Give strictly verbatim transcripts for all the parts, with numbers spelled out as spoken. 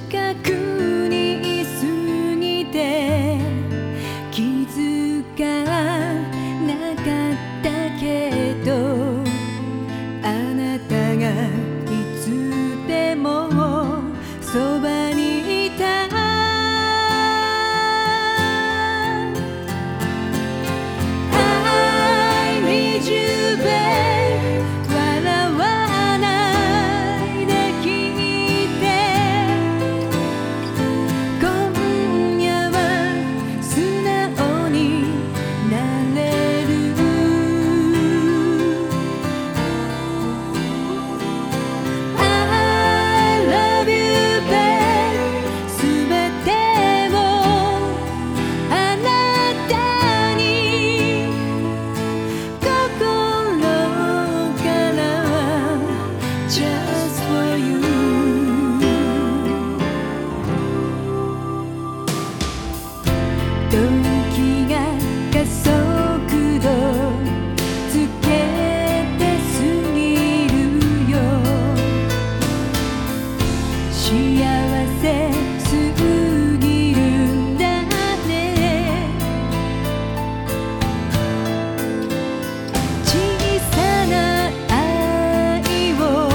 近くにいすぎて気づかなかったけど、あなたがいつでもそばにいた。I need you, babe 笑わないで聞いて、今夜は素直になれる。 I love you, babe すべてをあなたに心からは Just for you。 時が加速度つけて過ぎるよ。幸せすぎるんだね。小さな愛を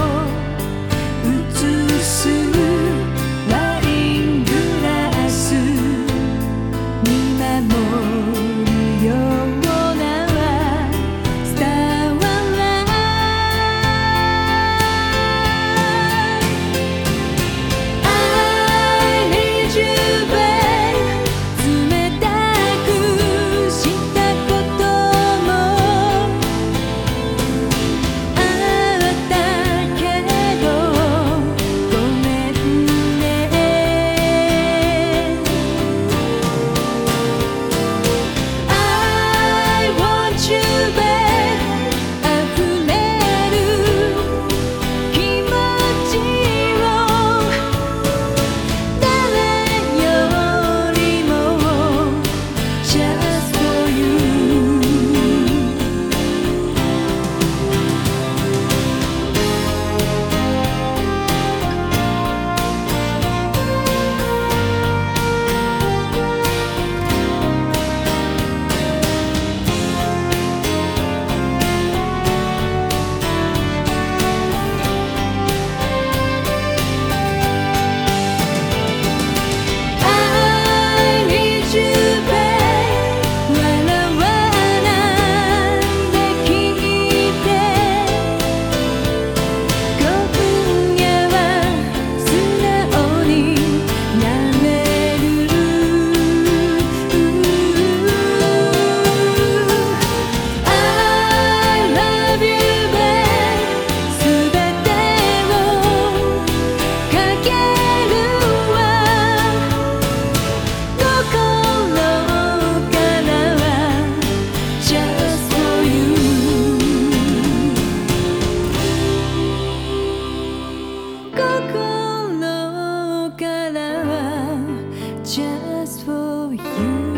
映すワイングラス、見守るようなスターはI need you, babe 冷たくしたこともあったけどごめんね。I want you, babe 溢れる気持ちを誰よりも Just for you。 I need you, babe 笑わないで聞いて、今夜は素直になれる。 I love you, babe すべてをかけるわ。心からは Just for you。 心からは Just for you。